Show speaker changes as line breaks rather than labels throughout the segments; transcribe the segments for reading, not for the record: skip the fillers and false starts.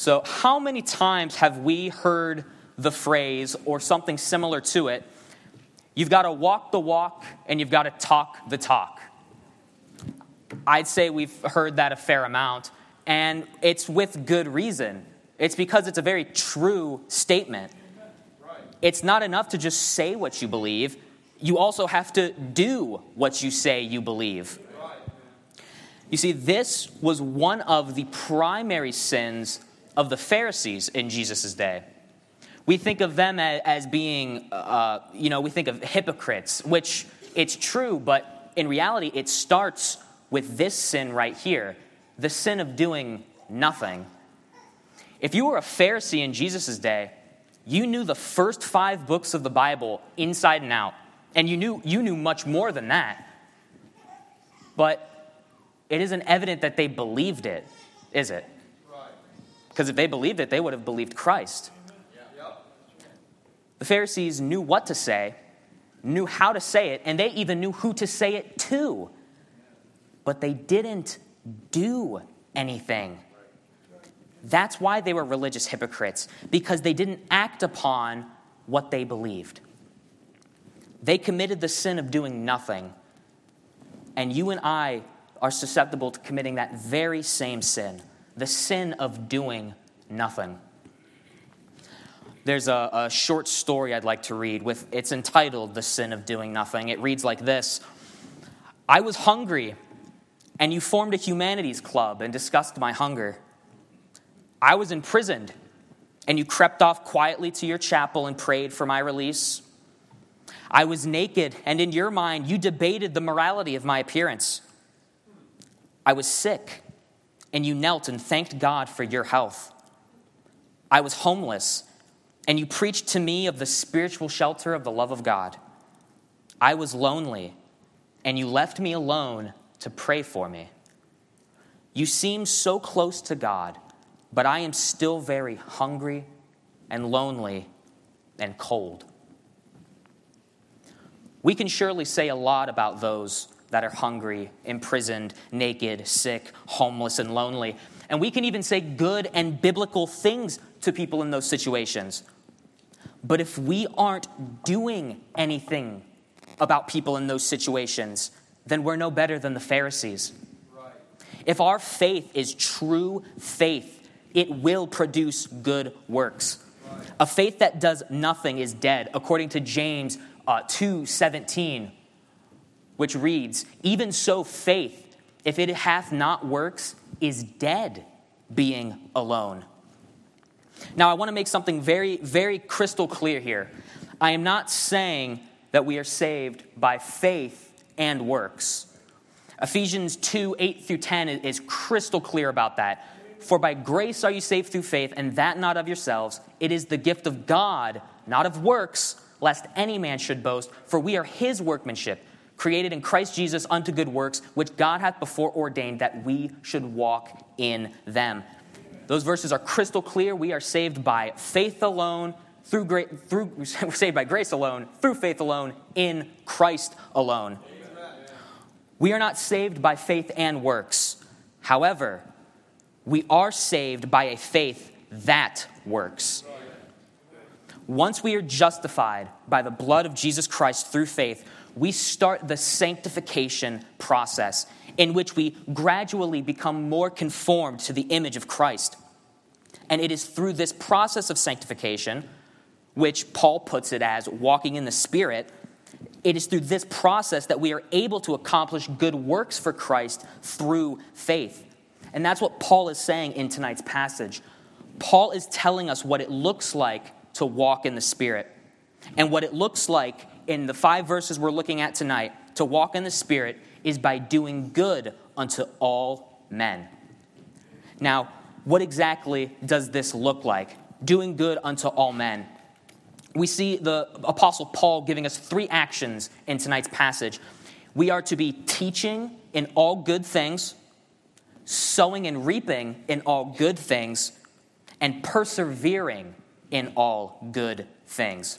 So how many times have we heard the phrase or something similar to it, you've got to walk the walk and you've got to talk the talk? I'd say we've heard that a fair amount, and it's with good reason. It's because it's a very true statement. It's not enough to just say what you believe. You also have to do what you say you believe. You see, this was one of the primary sins of the Pharisees in Jesus' day. We think of them as being, we think of hypocrites, which it's true, but in reality, it starts with this sin right here, the sin of doing nothing. If you were a Pharisee in Jesus' day, you knew the first 5 books of the Bible inside and out, and you knew much more than that. But it isn't evident that they believed it, is it? Because if they believed it, they would have believed Christ. The Pharisees knew what to say, knew how to say it, and they even knew who to say it to. But they didn't do anything. That's why they were religious hypocrites, because they didn't act upon what they believed. They committed the sin of doing nothing. And you and I are susceptible to committing that very same sin, the sin of doing nothing. There's a short story I'd like to read. It's entitled, The Sin of Doing Nothing. It reads like this. I was hungry, and you formed a humanities club and discussed my hunger. I was imprisoned, and you crept off quietly to your chapel and prayed for my release. I was naked, and in your mind, you debated the morality of my appearance. I was sick, and you knelt and thanked God for your health. I was homeless, and you preached to me of the spiritual shelter of the love of God. I was lonely, and you left me alone to pray for me. You seem so close to God, but I am still very hungry and lonely and cold. We can surely say a lot about those that are hungry, imprisoned, naked, sick, homeless, and lonely. And we can even say good and biblical things to people in those situations. But if we aren't doing anything about people in those situations, then we're no better than the Pharisees. Right. If our faith is true faith, it will produce good works. Right. A faith that does nothing is dead, according to James 2:17, which reads, even so faith, if it hath not works, is dead, being alone. Now, I want to make something very, very crystal clear here. I am not saying that we are saved by faith and works. Ephesians 2:8-10 is crystal clear about that. For by grace are you saved through faith, and that not of yourselves. It is the gift of God, not of works, lest any man should boast. For we are his workmanship, created in Christ Jesus unto good works, which God hath before ordained that we should walk in them. Those verses are crystal clear. We are saved by faith alone, we're saved by grace alone, through faith alone, in Christ alone. We are not saved by faith and works. However, we are saved by a faith that works. Once we are justified by the blood of Jesus Christ through faith, we start the sanctification process in which we gradually become more conformed to the image of Christ. And it is through this process of sanctification, which Paul puts it as walking in the Spirit, it is through this process that we are able to accomplish good works for Christ through faith. And that's what Paul is saying in tonight's passage. Paul is telling us what it looks like to walk in the Spirit. And what it looks like in the 5 verses we're looking at tonight, to walk in the Spirit, is by doing good unto all men. Now, what exactly does this look like? Doing good unto all men. We see the Apostle Paul giving us 3 actions in tonight's passage. We are to be teaching in all good things, sowing and reaping in all good things, and persevering in all good things.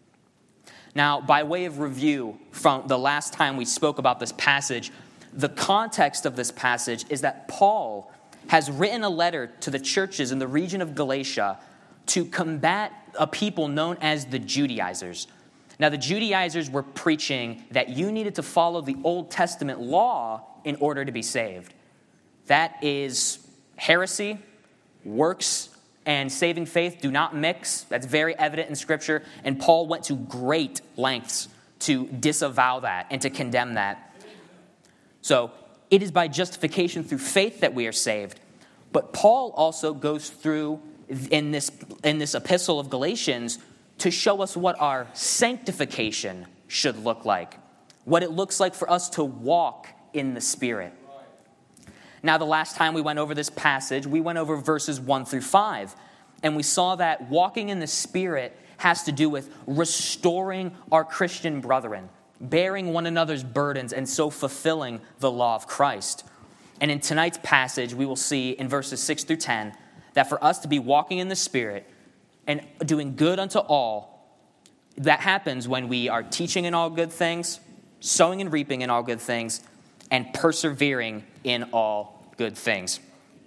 Now, by way of review from the last time we spoke about this passage, the context of this passage is that Paul has written a letter to the churches in the region of Galatia to combat a people known as the Judaizers. Now, the Judaizers were preaching that you needed to follow the Old Testament law in order to be saved. That is heresy. Works and saving faith do not mix. That's very evident in Scripture. And Paul went to great lengths to disavow that and to condemn that. So it is by justification through faith that we are saved. But Paul also goes through in this epistle of Galatians to show us what our sanctification should look like, what it looks like for us to walk in the Spirit. Now, the last time we went over this passage, we went over verses 1 through 5, and we saw that walking in the Spirit has to do with restoring our Christian brethren, bearing one another's burdens, and so fulfilling the law of Christ. And in tonight's passage, we will see in verses 6 through 10 that for us to be walking in the Spirit and doing good unto all, that happens when we are teaching in all good things, sowing and reaping in all good things, and persevering in all good things.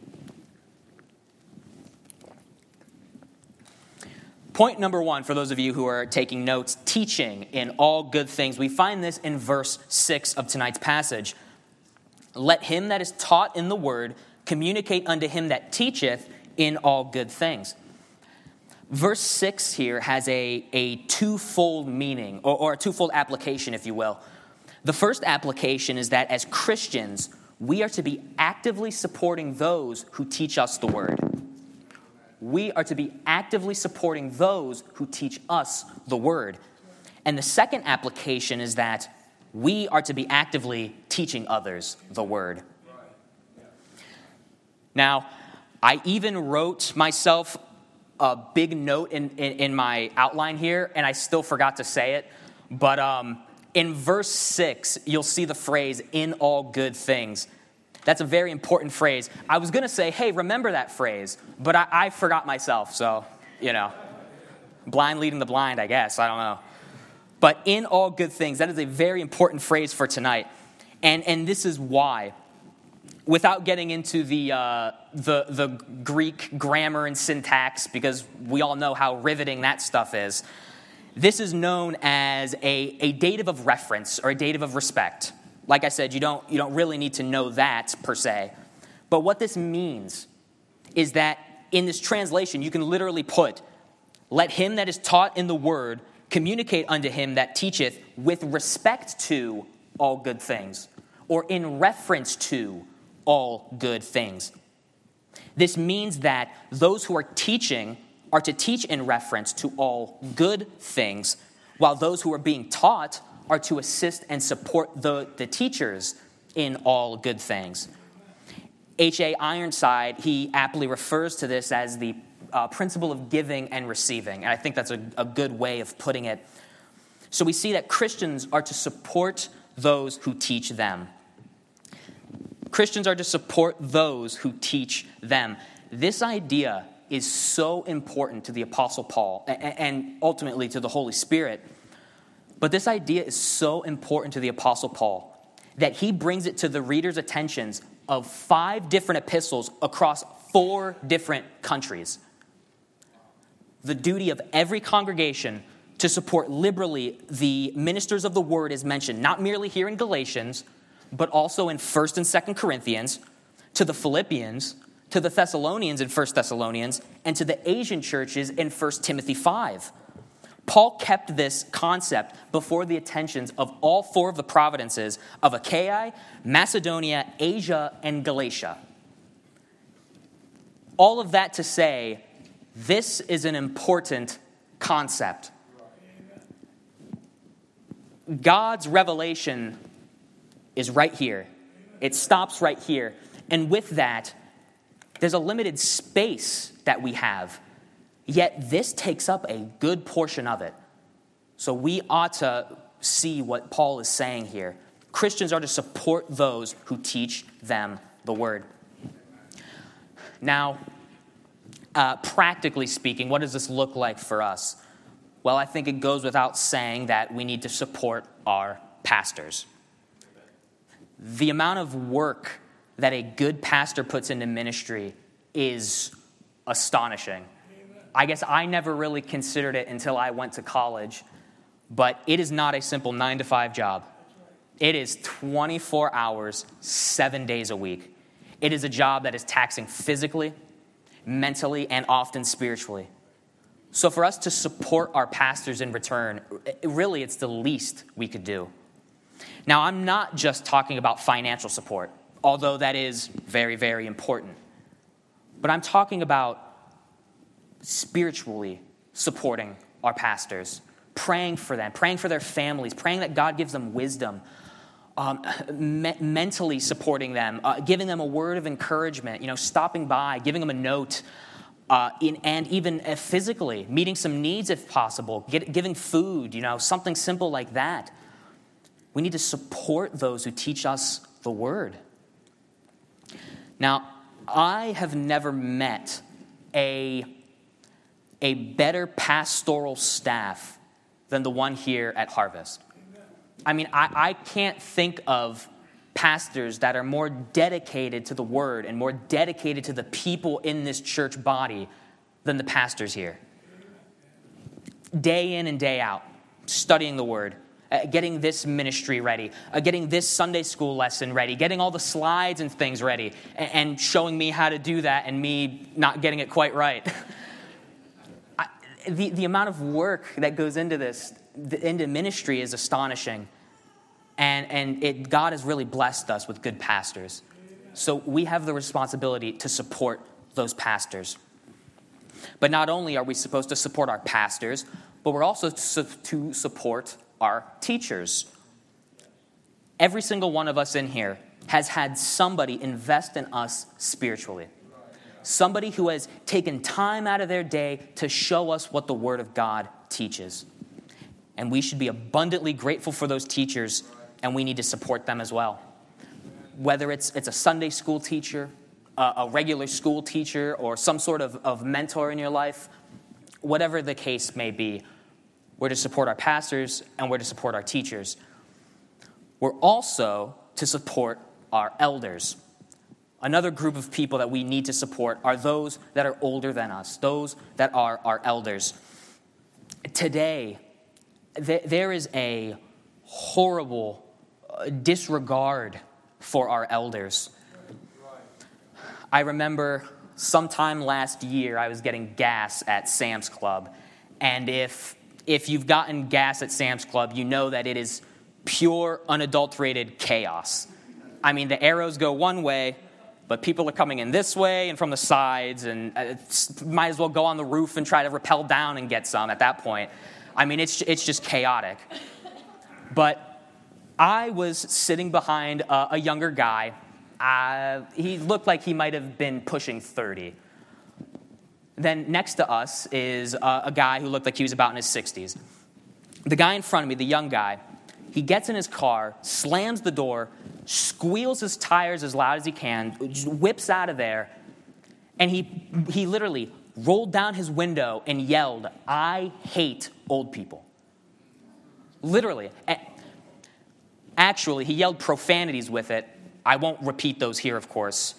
Point number 1, for those of you who are taking notes, teaching in all good things. We find this in verse 6 of tonight's passage. Let him that is taught in the word communicate unto him that teacheth in all good things. Verse 6 here has a twofold meaning, or a twofold application, if you will. The first application is that as Christians, we are to be actively supporting those who teach us the word. We are to be actively supporting those who teach us the word. And the second application is that we are to be actively teaching others the word. Now, I even wrote myself a big note in my outline here, and I still forgot to say it. But in verse 6, you'll see the phrase, in all good things. That's a very important phrase. I was going to say, hey, remember that phrase, but I forgot myself. So, blind leading the blind, I guess. I don't know. But in all good things, that is a very important phrase for tonight. And this is why. Without getting into the Greek grammar and syntax, because we all know how riveting that stuff is, this is known as a dative of reference or a dative of respect. Like I said, you don't really need to know that per se. But what this means is that in this translation, you can literally put, let him that is taught in the word communicate unto him that teacheth with respect to all good things, or in reference to all good things. This means that those who are teaching are to teach in reference to all good things, while those who are being taught are to assist and support the teachers in all good things. H.A. Ironside, he aptly refers to this as the principle of giving and receiving, and I think that's a good way of putting it. So we see that Christians are to support those who teach them. Christians are to support those who teach them. This idea is so important to the Apostle Paul and ultimately to the Holy Spirit. But this idea is so important to the Apostle Paul that he brings it to the reader's attentions of 5 different epistles across 4 different countries. The duty of every congregation to support liberally the ministers of the word is mentioned, not merely here in Galatians, but also in 1st and 2nd Corinthians, to the Philippians, to the Thessalonians in 1 Thessalonians, and to the Asian churches in 1 Timothy 5. Paul kept this concept before the attentions of all 4 of the providences of Achaia, Macedonia, Asia, and Galatia. All of that to say, this is an important concept. God's revelation is right here. It stops right here. And with that, there's a limited space that we have. Yet this takes up a good portion of it. So we ought to see what Paul is saying here. Christians are to support those who teach them the word. Now, practically speaking, what does this look like for us? Well, I think it goes without saying that we need to support our pastors. The amount of work that a good pastor puts into ministry is astonishing. I guess I never really considered it until I went to college, but it is not a simple 9-to-5 job. It is 24 hours, 7 days a week. It is a job that is taxing physically, mentally, and often spiritually. So for us to support our pastors in return, really it's the least we could do. Now, I'm not just talking about financial support, although that is very, very important. But I'm talking about spiritually supporting our pastors, praying for them, praying for their families, praying that God gives them wisdom, mentally supporting them, giving them a word of encouragement, stopping by, giving them a note, and even physically, meeting some needs if possible, giving food, something simple like that. We need to support those who teach us the word. Now, I have never met a better pastoral staff than the one here at Harvest. I mean, I can't think of pastors that are more dedicated to the word and more dedicated to the people in this church body than the pastors here. Day in and day out, studying the word, getting this ministry ready, getting this Sunday school lesson ready, getting all the slides and things ready, and showing me how to do that and me not getting it quite right. The amount of work that goes into this, into ministry, is astonishing. And God has really blessed us with good pastors. So we have the responsibility to support those pastors. But not only are we supposed to support our pastors, but we're also to support our teachers. Every single one of us in here has had somebody invest in us spiritually. Somebody who has taken time out of their day to show us what the Word of God teaches. And we should be abundantly grateful for those teachers, and we need to support them as well. Whether it's a Sunday school teacher, a regular school teacher, or some sort of mentor in your life, whatever the case may be, we're to support our pastors and we're to support our teachers. We're also to support our elders. Another group of people that we need to support are those that are older than us, those that are our elders. Today, there is a horrible disregard for our elders. I remember sometime last year I was getting gas at Sam's Club, and if you've gotten gas at Sam's Club, you know that it is pure, unadulterated chaos. I mean, the arrows go one way, but people are coming in this way and from the sides, and might as well go on the roof and try to rappel down and get some at that point. I mean, it's just chaotic. But I was sitting behind a younger guy. He looked like he might have been pushing 30. Then next to us is a guy who looked like he was about in his 60s. The guy in front of me, the young guy, he gets in his car, slams the door, squeals his tires as loud as he can, whips out of there, and he literally rolled down his window and yelled, "I hate old people." Literally. Actually, he yelled profanities with it. I won't repeat those here, of course.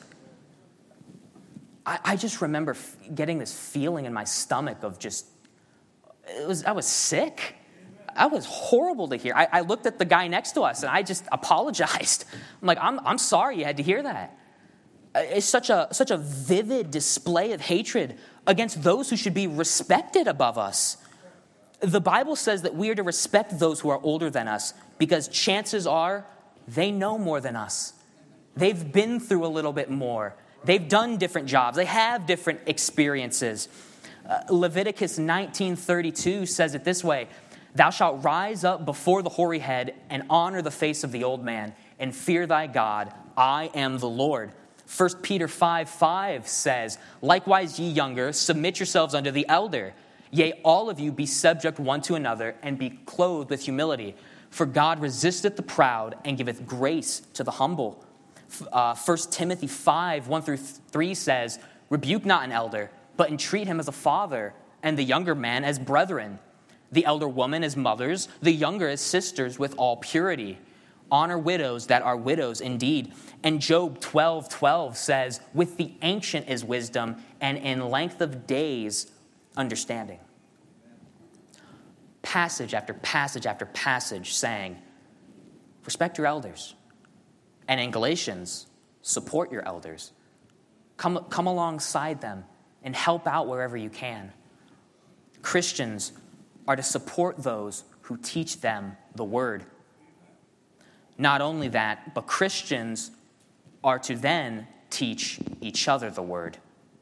I just remember getting this feeling in my stomach of I was sick. I was horrible to hear. I looked at the guy next to us and I just apologized. I'm like, I'm sorry you had to hear that. It's such a vivid display of hatred against those who should be respected above us. The Bible says that we are to respect those who are older than us because chances are they know more than us. They've been through a little bit more. They've done different jobs. They have different experiences. Leviticus 19:32 says it this way: "Thou shalt rise up before the hoary head and honor the face of the old man and fear thy God. I am the Lord." 1 Peter 5:5 says, "Likewise, ye younger, submit yourselves unto the elder. Yea, all of you be subject one to another and be clothed with humility. For God resisteth the proud and giveth grace to the humble." 1 Timothy 5:1-3 says, "Rebuke not an elder, but entreat him as a father, and the younger man as brethren. The elder woman as mothers, the younger as sisters with all purity. honor widows that are widows indeed. And Job 12:12 says, with the ancient is wisdom, and in length of days, understanding. Passage after passage after passage saying, respect your elders. And in Galatians, support your elders. Come alongside them and help out wherever you can. Christians are to support those who teach them the word. Not only that, but Christians are to then teach each other the word.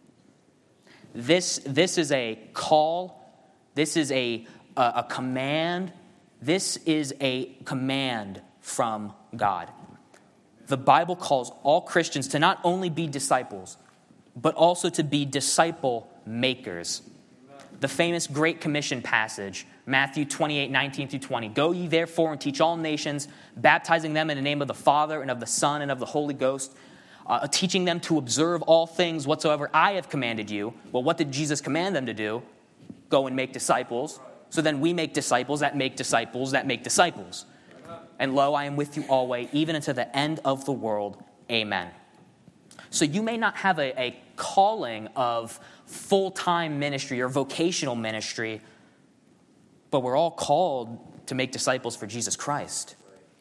This is a call. This is a command. This is a command from God. The Bible calls all Christians to not only be disciples, but also to be disciple makers. The famous Great Commission passage, Matthew 28:19-20. Go ye therefore and teach all nations, baptizing them in the name of the Father and of the Son and of the Holy Ghost, teaching them to observe all things whatsoever I have commanded you. Well, what did Jesus command them to do? Go and make disciples. So then we make disciples that make disciples that make disciples. And lo, I am with you always, even unto the end of the world. Amen. So you may not have a calling of full-time ministry or vocational ministry, but we're all called to make disciples for Jesus Christ.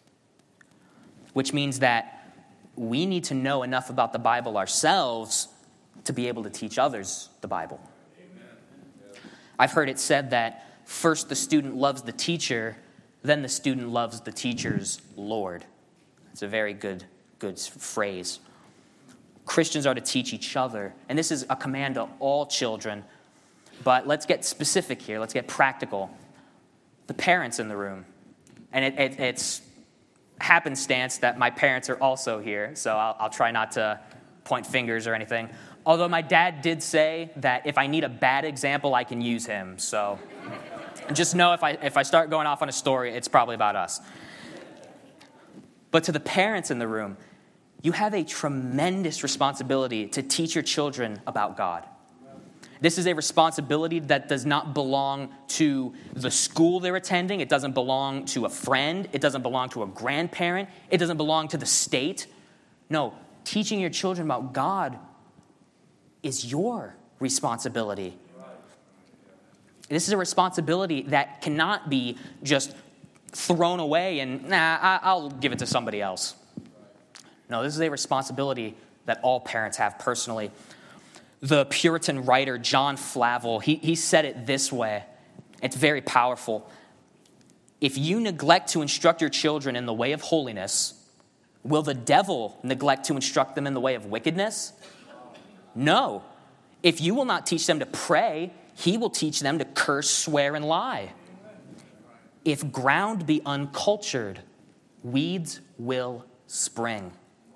Which means that we need to know enough about the Bible ourselves to be able to teach others the Bible. I've heard it said that first the student loves the teacher, then the student loves the teacher's Lord. It's a very good phrase. Christians are to teach each other, and this is a command to all children. But let's get specific here. Let's get practical. The parents in the room, and it's happenstance that my parents are also here, so I'll try not to point fingers or anything. Although my dad did say that if I need a bad example, I can use him. So just know if I start going off on a story, it's probably about us. But to the parents in the room, you have a tremendous responsibility to teach your children about God. This is a responsibility that does not belong to the school they're attending. It doesn't belong to a friend. It doesn't belong to a grandparent. It doesn't belong to the state. No, teaching your children about God is your responsibility. This is a responsibility that cannot be just thrown away and, I'll give it to somebody else. No, this is a responsibility that all parents have personally. The Puritan writer John Flavel, he said it this way. It's very powerful. If you neglect to instruct your children in the way of holiness, will the devil neglect to instruct them in the way of wickedness? No. If you will not teach them to pray, he will teach them to curse, swear, and lie. If ground be uncultured, weeds will spring.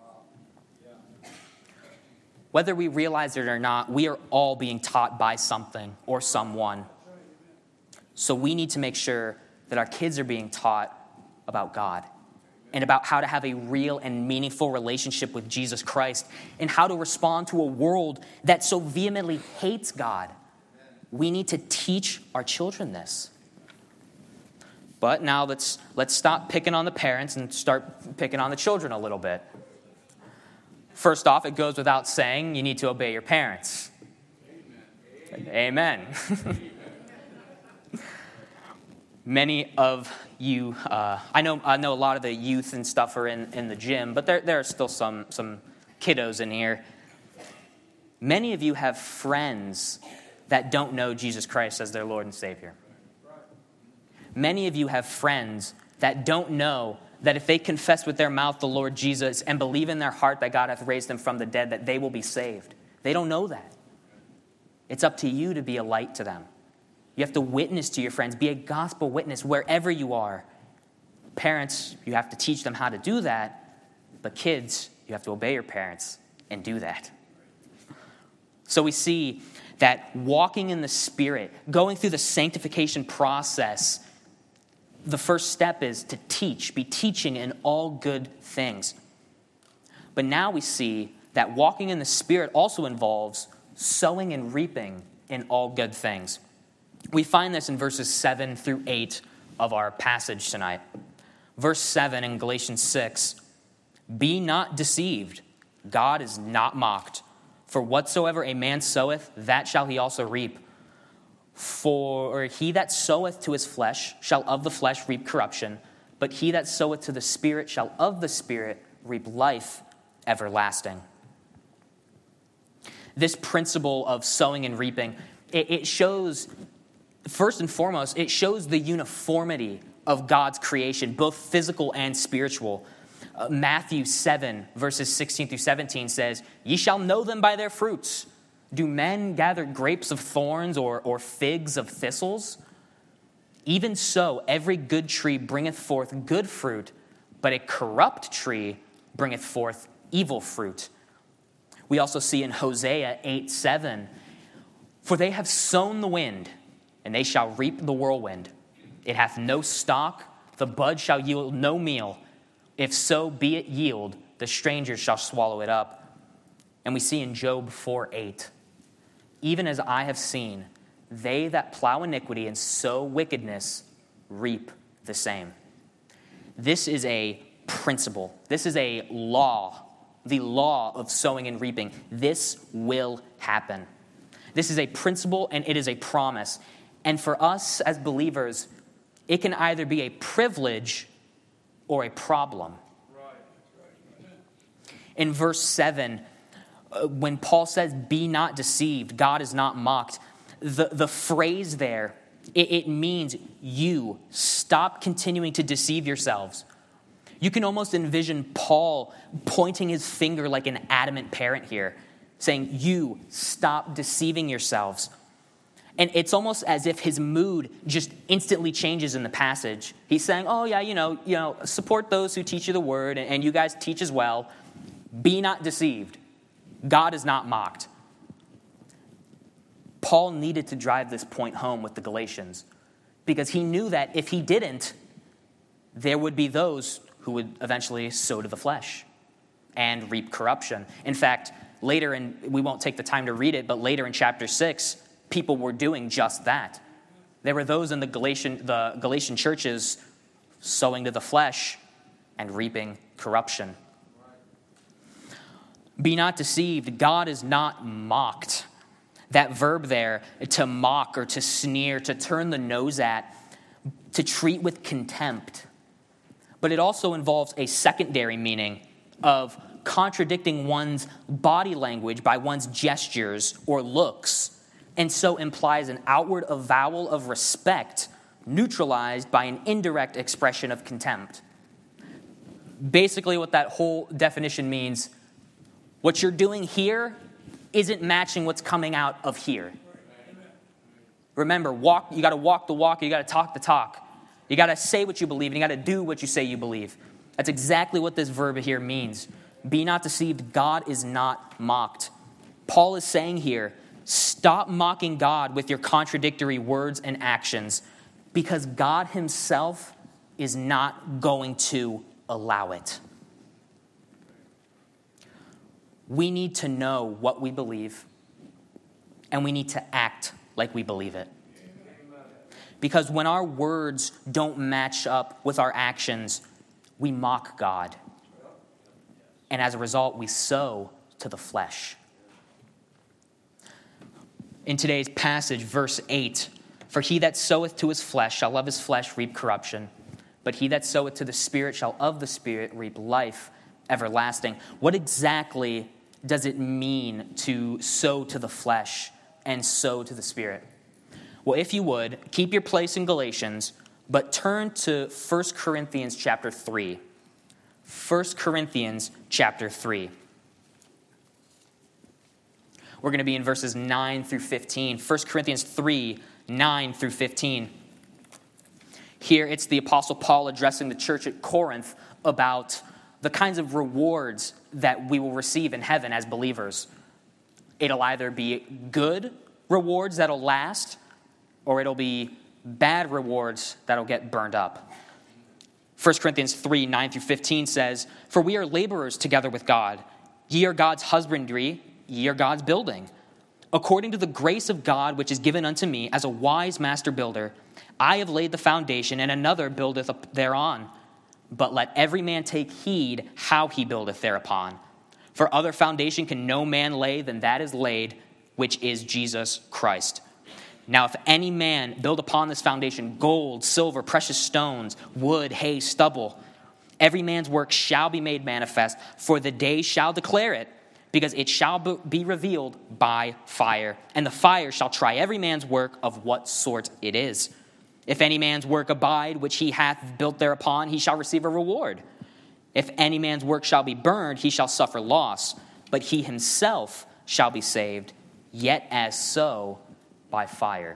Whether we realize it or not, we are all being taught by something or someone. So we need to make sure that our kids are being taught about God and about how to have a real and meaningful relationship with Jesus Christ and how to respond to a world that so vehemently hates God. We need to teach our children this. But now let's stop picking on the parents and start picking on the children a little bit. First off, it goes without saying, you need to obey your parents. Amen. Many of you, I know a lot of the youth and stuff are in the gym, but there are still some kiddos in here. Many of you have friends that don't know Jesus Christ as their Lord and Savior. Many of you have friends that don't know that if they confess with their mouth the Lord Jesus and believe in their heart that God hath raised him from the dead, that they will be saved. They don't know that. It's up to you to be a light to them. You have to witness to your friends. Be a gospel witness wherever you are. Parents, you have to teach them how to do that. But kids, you have to obey your parents and do that. So we see that walking in the Spirit, going through the sanctification process, the first step is to teach, be teaching in all good things. But now we see that walking in the Spirit also involves sowing and reaping in all good things. We find this in verses 7 through 8 of our passage tonight. Verse 7 in Galatians 6, be not deceived. God is not mocked. For whatsoever a man soweth, that shall he also reap. For he that soweth to his flesh shall of the flesh reap corruption, but he that soweth to the Spirit shall of the Spirit reap life everlasting. This principle of sowing and reaping, it shows, first and foremost, it shows the uniformity of God's creation, both physical and spiritual. Matthew 7, verses 16 through 17 says, ye shall know them by their fruits. Do men gather grapes of thorns or figs of thistles? Even so, every good tree bringeth forth good fruit, but a corrupt tree bringeth forth evil fruit. We also see in Hosea 8:7, for they have sown the wind, and they shall reap the whirlwind. It hath no stalk, the bud shall yield no meal. If so be it yield, the stranger shall swallow it up. And we see in Job 4:8, even as I have seen, they that plow iniquity and sow wickedness reap the same. This is a principle. This is a law, the law of sowing and reaping. This will happen. This is a principle and it is a promise. And for us as believers, it can either be a privilege or a problem. In verse 7, when Paul says, be not deceived, God is not mocked, the phrase there, it means you stop continuing to deceive yourselves. You can almost envision Paul pointing his finger like an adamant parent here, saying, you stop deceiving yourselves. And it's almost as if his mood just instantly changes in the passage. He's saying, oh yeah, you know, support those who teach you the word, and you guys teach as well. Be not deceived. God is not mocked. Paul needed to drive this point home with the Galatians because he knew that if he didn't, there would be those who would eventually sow to the flesh and reap corruption. In fact, later, and we won't take the time to read it, but later in chapter 6, people were doing just that. There were those in the Galatian churches sowing to the flesh and reaping corruption. Be not deceived, God is not mocked. That verb there, to mock or to sneer, to turn the nose at, to treat with contempt. But it also involves a secondary meaning of contradicting one's body language by one's gestures or looks, and so implies an outward avowal of respect neutralized by an indirect expression of contempt. Basically, what that whole definition means, what you're doing here isn't matching what's coming out of here. Remember, you got to walk the walk, you got to talk the talk. You got to say what you believe, and you got to do what you say you believe. That's exactly what this verb here means. Be not deceived, God is not mocked. Paul is saying here, stop mocking God with your contradictory words and actions, because God himself is not going to allow it. We need to know what we believe, and we need to act like we believe it. Because when our words don't match up with our actions, we mock God. And as a result, we sow to the flesh. In today's passage, verse 8, for he that soweth to his flesh shall of his flesh reap corruption, but he that soweth to the Spirit shall of the Spirit reap life everlasting. What exactly does it mean to sow to the flesh and sow to the Spirit? Well, if you would, keep your place in Galatians, but turn to 1 Corinthians chapter 3. 1 Corinthians chapter 3. We're going to be in verses 9 through 15. 1 Corinthians 3, 9 through 15. Here it's the Apostle Paul addressing the church at Corinth about the kinds of rewards that we will receive in heaven as believers. It'll either be good rewards that'll last, or it'll be bad rewards that'll get burned up. 1 Corinthians 3, 9 through 15 says, for we are laborers together with God. Ye are God's husbandry, ye are God's building. According to the grace of God which is given unto me as a wise master builder, I have laid the foundation, and another buildeth up thereon. but let every man take heed how he buildeth thereupon. For other foundation can no man lay than that is laid, which is Jesus Christ. Now if any man build upon this foundation gold, silver, precious stones, wood, hay, stubble, every man's work shall be made manifest, for the day shall declare it, because it shall be revealed by fire. And the fire shall try every man's work of what sort it is. If any man's work abide, which he hath built thereupon, he shall receive a reward. If any man's work shall be burned, he shall suffer loss, but he himself shall be saved, yet as so by fire.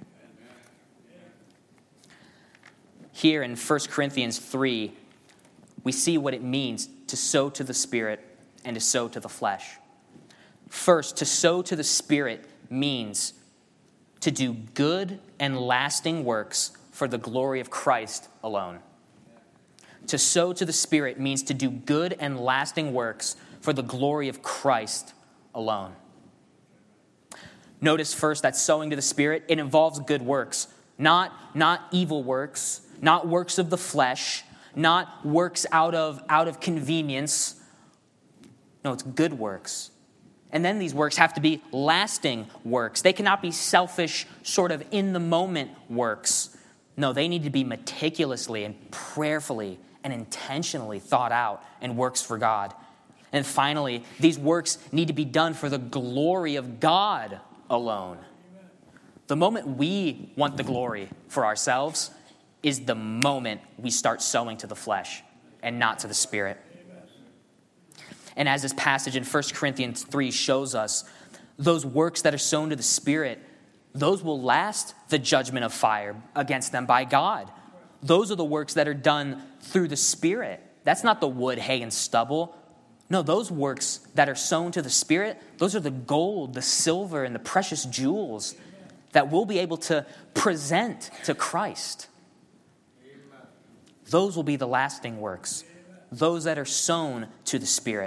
Here in 1 Corinthians 3, we see what it means to sow to the Spirit and to sow to the flesh. First, to sow to the Spirit means to do good and lasting works for the glory of Christ alone. To sow to the Spirit means to do good and lasting works for the glory of Christ alone. Notice first that sowing to the Spirit, it involves good works, not evil works, not works of the flesh, not works out of convenience. No, it's good works. And then these works have to be lasting works. They cannot be selfish, sort of in-the-moment works. No, they need to be meticulously and prayerfully and intentionally thought out and works for God. And finally, these works need to be done for the glory of God alone. The moment we want the glory for ourselves is the moment we start sowing to the flesh and not to the Spirit. And as this passage in 1 Corinthians 3 shows us, those works that are sown to the Spirit, those will last the judgment of fire against them by God. Those are the works that are done through the Spirit. That's not the wood, hay, and stubble. No, those works that are sown to the Spirit, those are the gold, the silver, and the precious jewels that we'll be able to present to Christ. Those will be the lasting works, those that are sown to the Spirit.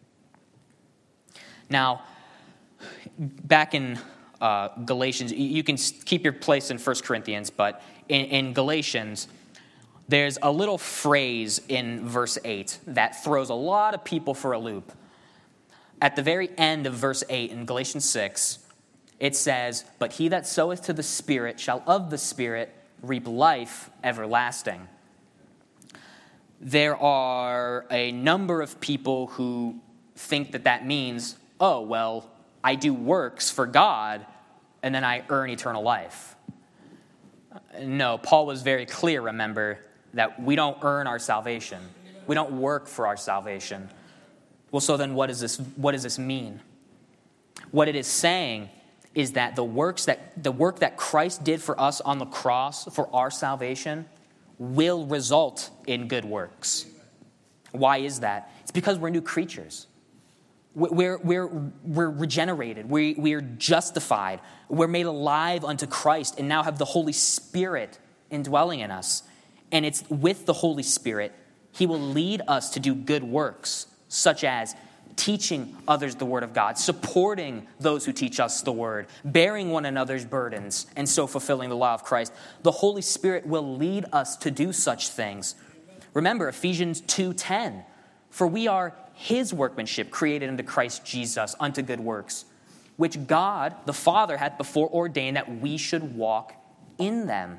Now, back in Galatians, you can keep your place in 1 Corinthians, but in Galatians, there's a little phrase in verse 8 that throws a lot of people for a loop. At the very end of verse 8 in Galatians 6, it says, "But he that soweth to the Spirit shall of the Spirit reap life everlasting." There are a number of people who think that means, oh, well, I do works for God and then I earn eternal life. No, Paul was very clear, remember, that we don't earn our salvation. We don't work for our salvation. Well, so then what does this mean? What it is saying is that the work that Christ did for us on the cross for our salvation will result in good works. Why is that? It's because we're new creatures. We're regenerated. We are justified. We're made alive unto Christ and now have the Holy Spirit indwelling in us. And it's with the Holy Spirit, he will lead us to do good works, such as teaching others the word of God, supporting those who teach us the word, bearing one another's burdens, and so fulfilling the law of Christ. The Holy Spirit will lead us to do such things. Remember Ephesians 2:10, "For we are his workmanship, created unto Christ Jesus, unto good works, which God the Father hath before ordained that we should walk in them."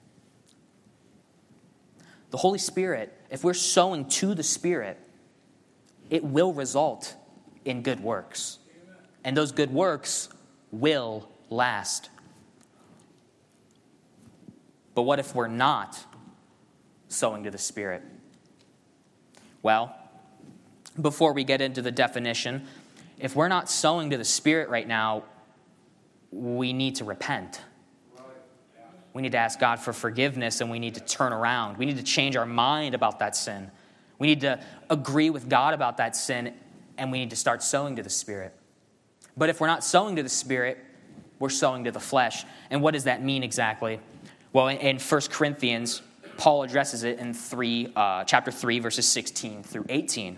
The Holy Spirit, if we're sowing to the Spirit, it will result in good works. And those good works will last. But what if we're not sowing to the Spirit? Well, before we get into the definition, if we're not sowing to the Spirit right now, we need to repent. We need to ask God for forgiveness, and we need to turn around. We need to change our mind about that sin. We need to agree with God about that sin, and we need to start sowing to the Spirit. But if we're not sowing to the Spirit, we're sowing to the flesh. And what does that mean exactly? Well, in 1 Corinthians, Paul addresses it in chapter 3, verses 16 through 18.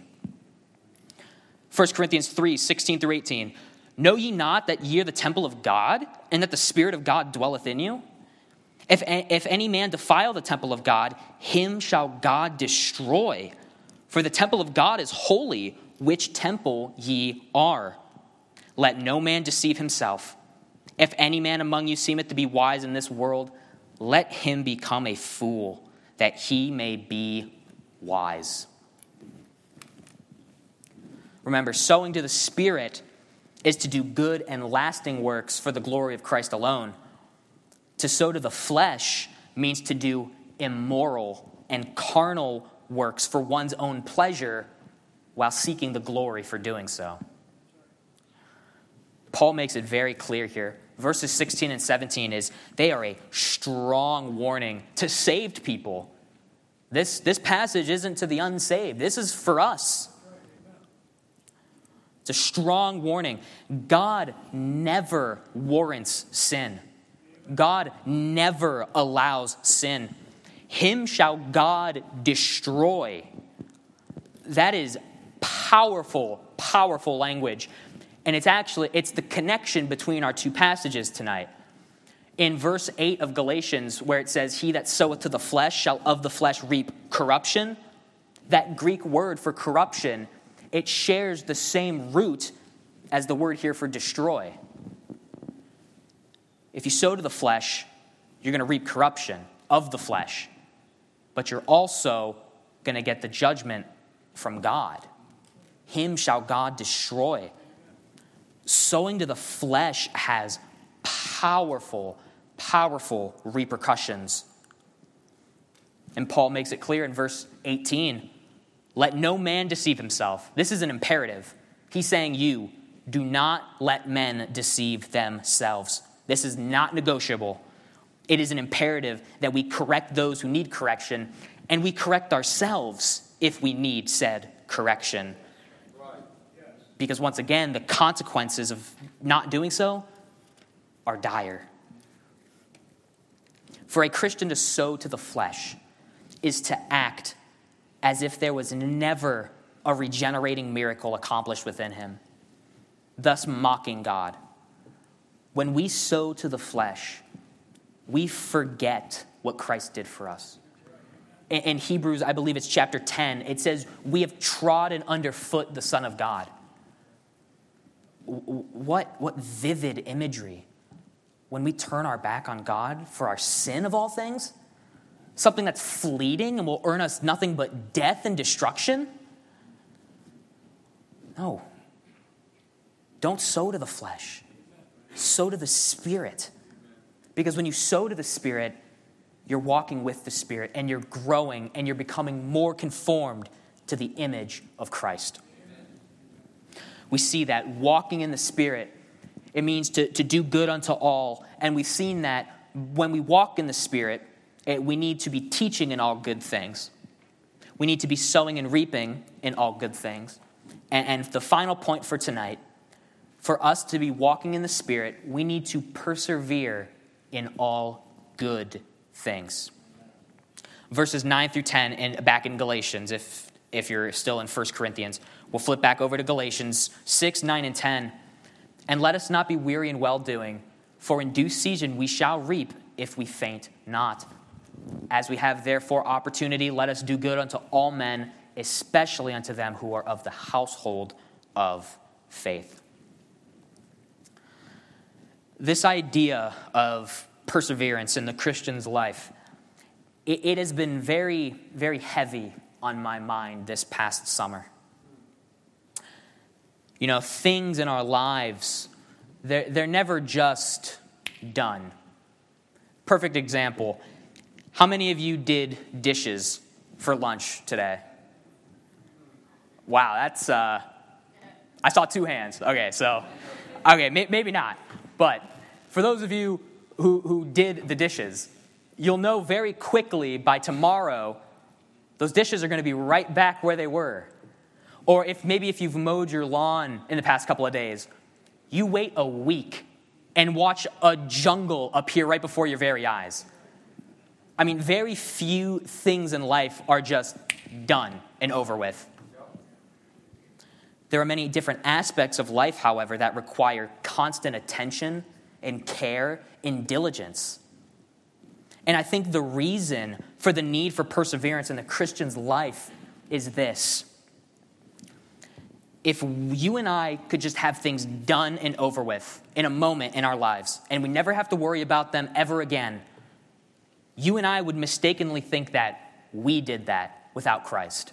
1 Corinthians 3, 16 through 18. "Know ye not that ye are the temple of God, and that the Spirit of God dwelleth in you? If any man defile the temple of God, him shall God destroy. For the temple of God is holy, which temple ye are. Let no man deceive himself. If any man among you seemeth to be wise in this world, let him become a fool, that he may be wise. Remember, sowing to the Spirit is to do good and lasting works for the glory of Christ alone. To sow to the flesh means to do immoral and carnal works for one's own pleasure while seeking the glory for doing so. Paul makes it very clear here. Verses 16 and 17 they are a strong warning to saved people. This passage isn't to the unsaved. This is for us. It's a strong warning. God never warrants sin. God never allows sin. Him shall God destroy. That is powerful, powerful language. And it's the connection between our two passages tonight. In verse 8 of Galatians, where it says, he that soweth to the flesh shall of the flesh reap corruption. That Greek word for corruption, it shares the same root as the word here for destroy. If you sow to the flesh, you're going to reap corruption of the flesh. But you're also going to get the judgment from God. Him shall God destroy. Sowing to the flesh has powerful, powerful repercussions. And Paul makes it clear in verse 18, let no man deceive himself. This is an imperative. He's saying you, do not let men deceive themselves. This is not negotiable. It is an imperative that we correct those who need correction, and we correct ourselves if we need said correction. Because once again, the consequences of not doing so are dire. For a Christian to sow to the flesh is to act as if there was never a regenerating miracle accomplished within him, thus mocking God. When we sow to the flesh, we forget what Christ did for us. In Hebrews, I believe it's chapter 10, it says, we have trodden underfoot the Son of God. What vivid imagery. When we turn our back on God for our sin of all things, something that's fleeting and will earn us nothing but death and destruction. No. Don't sow to the flesh. Sow to the Spirit. Because when you sow to the Spirit, you're walking with the Spirit and you're growing and you're becoming more conformed to the image of Christ. We see that walking in the Spirit, it means to do good unto all. And we've seen that when we walk in the Spirit, we need to be teaching in all good things. We need to be sowing and reaping in all good things. And the final point for tonight, for us to be walking in the Spirit, we need to persevere in all good things. Verses 9 through 10, and back in Galatians, if you're still in 1 Corinthians, we'll flip back over to Galatians 6, 9, and 10. And let us not be weary in well-doing, for in due season we shall reap if we faint not. As we have therefore opportunity, let us do good unto all men, especially unto them who are of the household of faith. This idea of perseverance in the Christian's life, it has been very, very heavy on my mind this past summer. You know, things in our lives, they're never just done. Perfect example. How many of you did dishes for lunch today? Wow, that's, I saw 2 hands. Okay, maybe not. But for those of you who did the dishes, you'll know very quickly by tomorrow, those dishes are going to be right back where they were. Or if you've mowed your lawn in the past couple of days, you wait a week and watch a jungle appear right before your very eyes. I mean, very few things in life are just done and over with. There are many different aspects of life, however, that require constant attention and care and diligence. And I think the reason for the need for perseverance in the Christian's life is this. If you and I could just have things done and over with in a moment in our lives, and we never have to worry about them ever again, you and I would mistakenly think that we did that without Christ.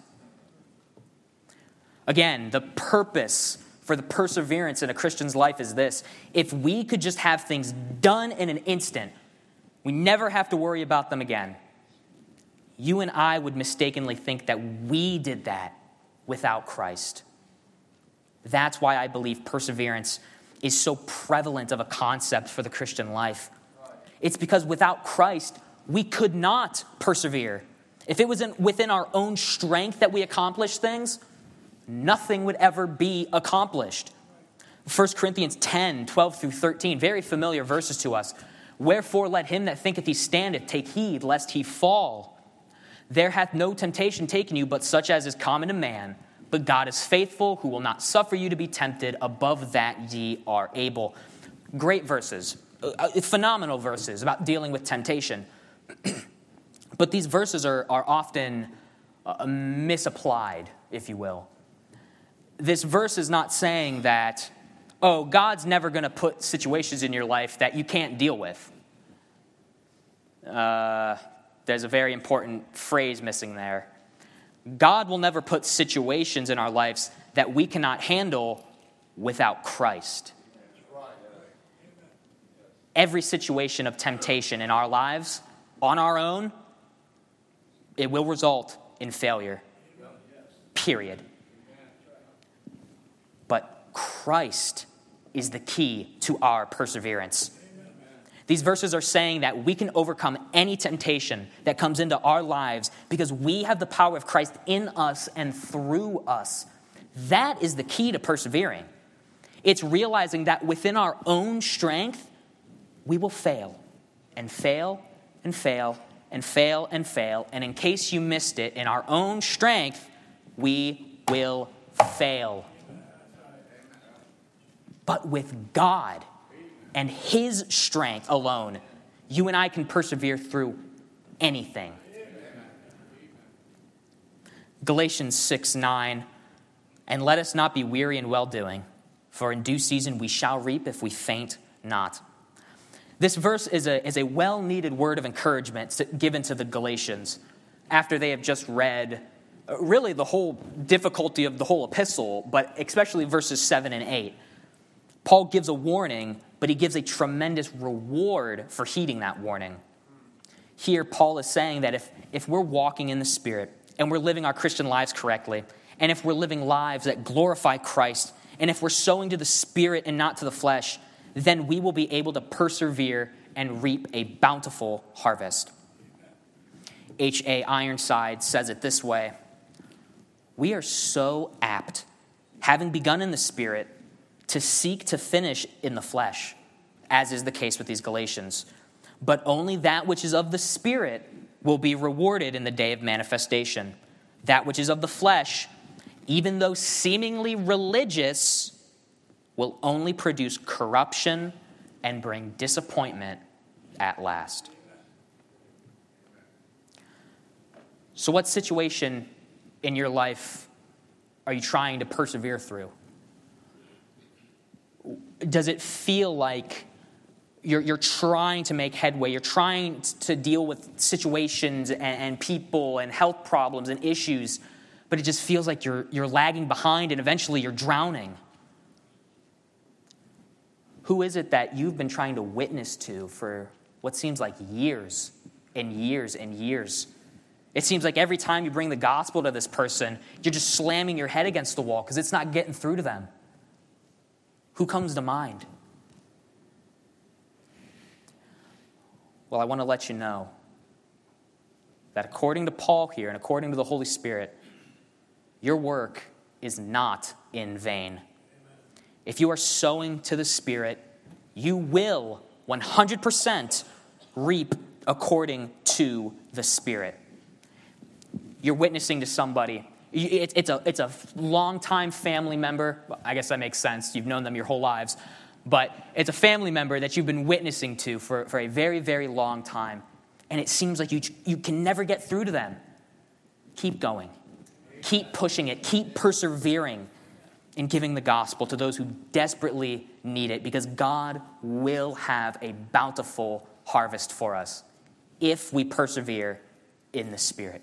Again, the purpose for the perseverance in a Christian's life is this. If we could just have things done in an instant, we never have to worry about them again, you and I would mistakenly think that we did that without Christ. That's why I believe perseverance is so prevalent of a concept for the Christian life. It's because without Christ, we could not persevere. If it was within our own strength that we accomplish things, nothing would ever be accomplished. 1 Corinthians 10, 12 through 13, very familiar verses to us. Wherefore let him that thinketh he standeth take heed lest he fall. There hath no temptation taken you but such as is common to man. But God is faithful, who will not suffer you to be tempted above that ye are able. Great verses, phenomenal verses about dealing with temptation. But these verses are often misapplied, if you will. This verse is not saying that, oh, God's never going to put situations in your life that you can't deal with. There's a very important phrase missing there. God will never put situations in our lives that we cannot handle without Christ. Every situation of temptation in our lives, on our own, it will result in failure. Period. But Christ is the key to our perseverance. These verses are saying that we can overcome any temptation that comes into our lives because we have the power of Christ in us and through us. That is the key to persevering. It's realizing that within our own strength, we will fail and fail and fail and fail and fail. And in case you missed it, in our own strength, we will fail. But with God and his strength alone, you and I can persevere through anything. Galatians 6:9, and let us not be weary in well-doing, for in due season we shall reap if we faint not. This verse is a well-needed word of encouragement given to the Galatians after they have just read really the whole difficulty of the whole epistle, but especially verses 7 and 8. Paul gives a warning, but he gives a tremendous reward for heeding that warning. Here, Paul is saying that if we're walking in the Spirit and we're living our Christian lives correctly, and if we're living lives that glorify Christ, and if we're sowing to the Spirit and not to the flesh, then we will be able to persevere and reap a bountiful harvest. H.A. Ironside says it this way: we are so apt, having begun in the Spirit, to seek to finish in the flesh, as is the case with these Galatians. But only that which is of the Spirit will be rewarded in the day of manifestation. That which is of the flesh, even though seemingly religious, will only produce corruption and bring disappointment at last. So what situation in your life are you trying to persevere through? Does it feel like you're trying to make headway? You're trying to deal with situations and people and health problems and issues, but it just feels like you're lagging behind and eventually you're drowning. Who is it that you've been trying to witness to for what seems like years and years and years? It seems like every time you bring the gospel to this person, you're just slamming your head against the wall because it's not getting through to them. Who comes to mind? Well, I want to let you know that according to Paul here and according to the Holy Spirit, your work is not in vain. If you are sowing to the Spirit, you will 100% reap according to the Spirit. You're witnessing to somebody. It's a longtime family member. I guess that makes sense. You've known them your whole lives. But it's a family member that you've been witnessing to for a very, very long time. and it seems like you can never get through to them. Keep going. Keep pushing it. Keep persevering in giving the gospel to those who desperately need it, because God will have a bountiful harvest for us if we persevere in the Spirit.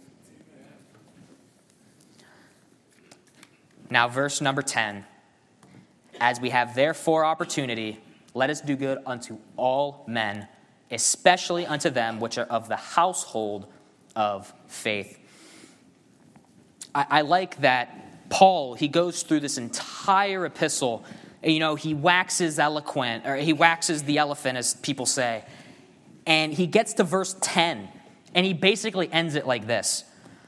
Now, verse number 10. As we have therefore opportunity, let us do good unto all men, especially unto them which are of the household of faith. I like that Paul, he goes through this entire epistle. He waxes eloquent, or he waxes the elephant, as people say. And he gets to verse 10, and he basically ends it like this.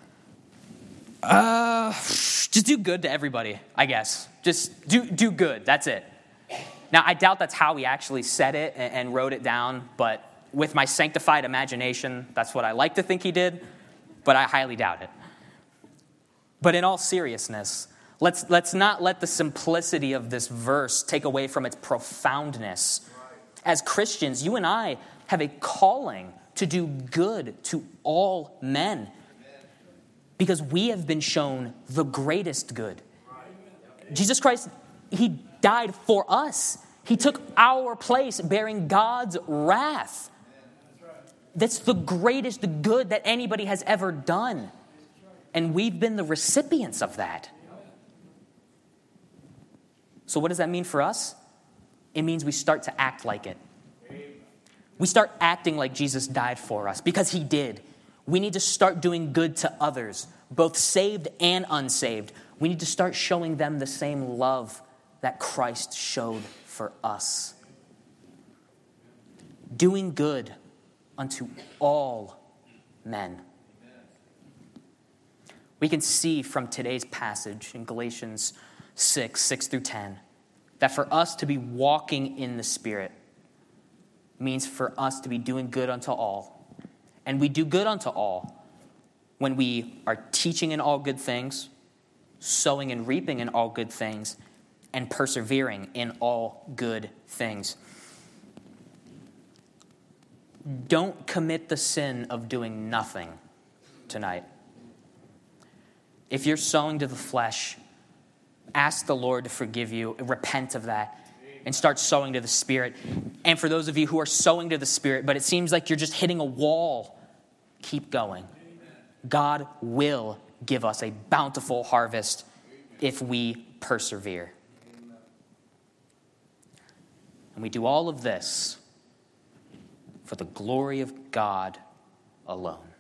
Just do good to everybody, I guess. Just do good, that's it. Now, I doubt that's how he actually said it and wrote it down, but with my sanctified imagination, that's what I like to think he did, but I highly doubt it. But in all seriousness, let's not let the simplicity of this verse take away from its profoundness. As Christians, you and I have a calling to do good to all men, because we have been shown the greatest good. Jesus Christ, he died for us. He took our place, bearing God's wrath. That's the greatest good that anybody has ever done. And we've been the recipients of that. So what does that mean for us? It means we start to act like it. We start acting like Jesus died for us, because he did. We need to start doing good to others, both saved and unsaved. We need to start showing them the same love that Christ showed for us. Doing good unto all men. We can see from today's passage in Galatians 6 through 10, that for us to be walking in the Spirit means for us to be doing good unto all. And we do good unto all when we are teaching in all good things, sowing and reaping in all good things, and persevering in all good things. Don't commit the sin of doing nothing tonight. If you're sowing to the flesh, ask the Lord to forgive you, repent of that, and start sowing to the Spirit. And for those of you who are sowing to the Spirit, but it seems like you're just hitting a wall, keep going. God will give us a bountiful harvest if we persevere. And we do all of this for the glory of God alone.